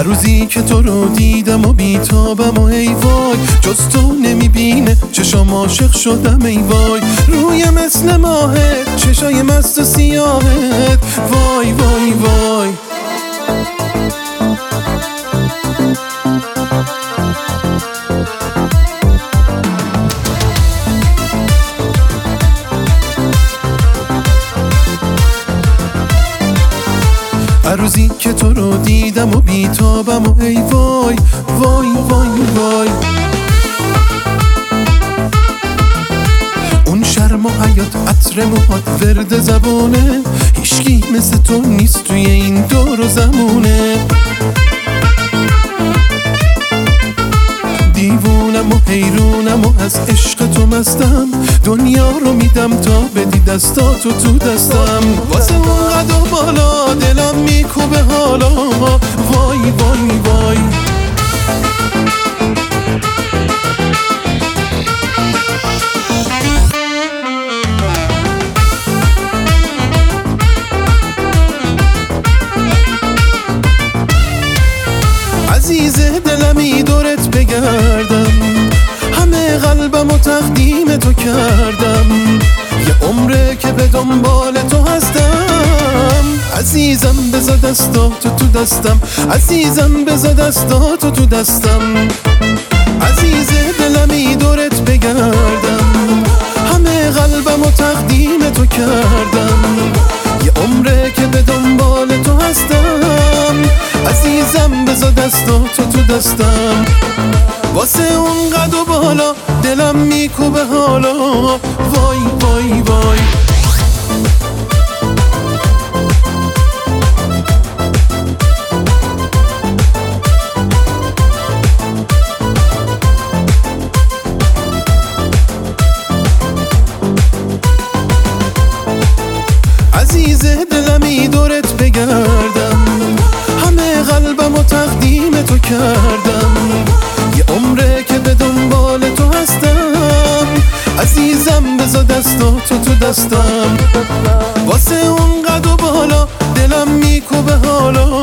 هر روزی که تو رو دیدم و بیتابم و ای وای جز تو نمیبینه چشام عاشق شدم ای وای روی مثل ماهت چشای مست و سیاهت وای وای وای هر روزی که تو رو دیدم و بیتابم و ای وای وای وای وای اون شرم و حیات عطر موهات ورد زبونه هیچکی مثل تو نیست توی این دور و زمونه دیوونم و حیرونم و از عشق تو مستم دنیا رو میدم تا بدی دستاتو تو دستم واسه اون قد و بالا دلم میکوبه حالا وای وای وای عزیز دلمی دورت بگردم همه قلبم و تقدیم تو کردم یه عمره که به دنبال تو هستم عزیزم بذار دستاتو تو دستم عزیزم بذار دستاتو تو دستم عزیز دلمی دورت بگردم همه قلبم و تقدیم تو کردم یه عمره که به دنبال تو هستم عزیزم بذار دستاتو تو دستم واسه اون قد و بالا دلم میکوبه حالا وای وای وای عزیز دلمی دورت بگردم همه قلبم و تقدیم تو کردم یه عمره که به دنبال تو هستم عزیزم بذار دستاتو تو دستم واسه اون قد و بالا دلم میکوبه حالا